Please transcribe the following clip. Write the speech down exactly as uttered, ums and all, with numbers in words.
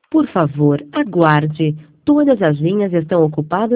Por favor, aguarde. Todas as linhas estão ocupadas